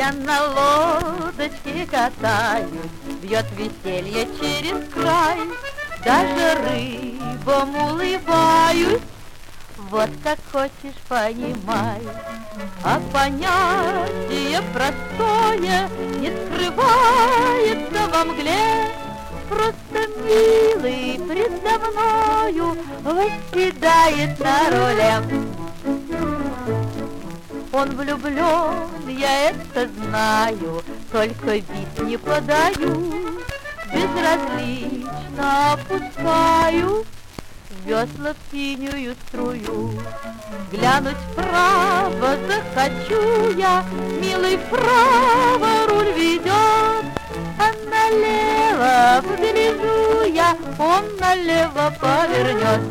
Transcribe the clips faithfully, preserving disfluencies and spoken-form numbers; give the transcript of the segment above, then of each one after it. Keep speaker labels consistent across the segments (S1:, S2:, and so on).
S1: Я на лодочке катаюсь, бьет веселье через край, даже рыбам улыбаюсь. Вот как хочешь, понимай, а понятие простое не скрывается во мгле. Просто милый предо мною восседает на руле. Он влюблен, я это знаю, только вид не подаю, безразлично опускаю весла в синюю струю. Глянуть вправо захочу я, милый вправо руль ведет, а налево взгляжу я, он налево повернет.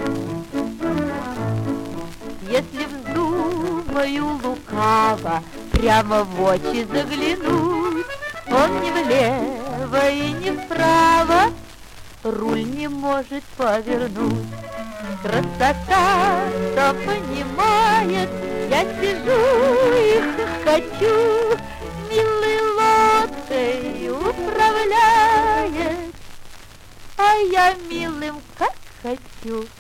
S1: Если вздумаю лукаво прямо в очи заглянуть, он ни влево и ни вправо руль не может повернуть. Красота, кто понимает, я сижу и хохочу, милой лодкой управляет, а я милым как хочу.